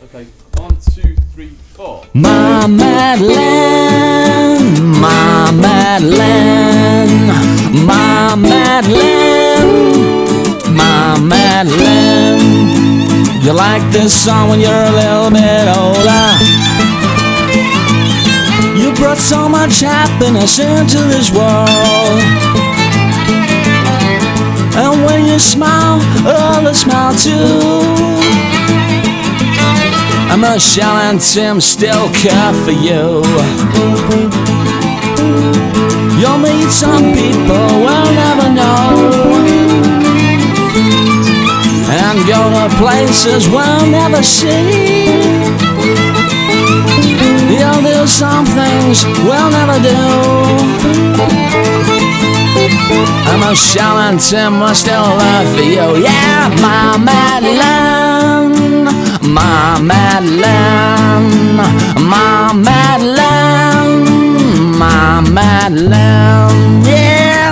Okay, 1, 2, 3, 4. My Madeline, my Madeline, my Madeline, my Madeline. You like this song when you're a little bit older. You brought so much happiness into this world. And when you smile, others smile too. And Michelle and Tim still care for you. You'll meet some people we'll never know, and go to places we'll never see. You'll do some things we'll never do. And Michelle and Tim will still love for you. Yeah, my Madeline, my Madeline, my Madeline, my Madeline, yeah.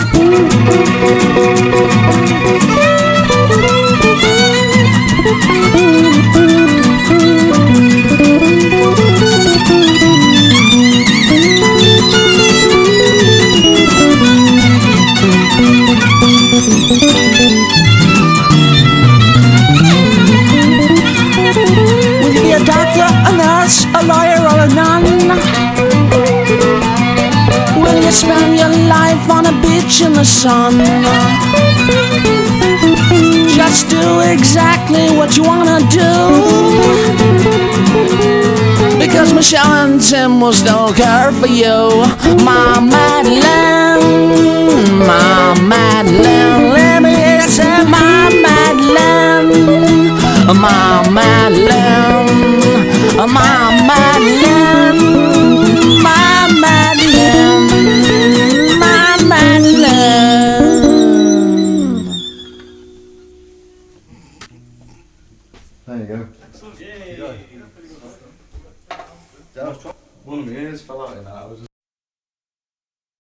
Will you be a doctor, a nurse, a lawyer, or a nun? Will you spend your life on a beach in the sun? Just do exactly what you wanna do, because Michelle and Tim will still care for you. My Madeline, my Madeline, let me hear you say my Madeline, my Madeline, my Madeline, my Madeline, my Madeline. There you go. Excellent. Yay. One of my ears fell out in that.